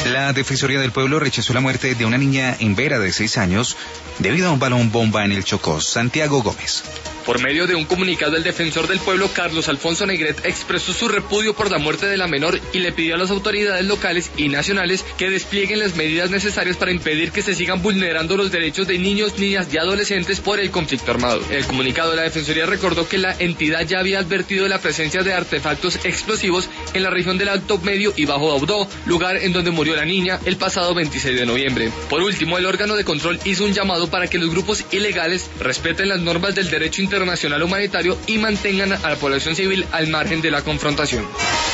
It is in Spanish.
La Defensoría del Pueblo rechazó la muerte de una niña en Vera de 6 años debido a un balón bomba en el Chocó. Santiago Gómez. Por medio de un comunicado, el defensor del pueblo, Carlos Alfonso Negret, expresó su repudio por la muerte de la menor y le pidió a las autoridades locales y nacionales que desplieguen las medidas necesarias para impedir que se sigan vulnerando los derechos de niños, niñas y adolescentes por el conflicto armado. El comunicado de la Defensoría recordó que la entidad ya había advertido de la presencia de artefactos explosivos en la región del Alto Medio y Bajo Daudó, lugar en donde murió la niña el pasado 26 de noviembre. Por último, el órgano de control hizo un llamado para que los grupos ilegales respeten las normas del derecho internacional humanitario y mantengan a la población civil al margen de la confrontación.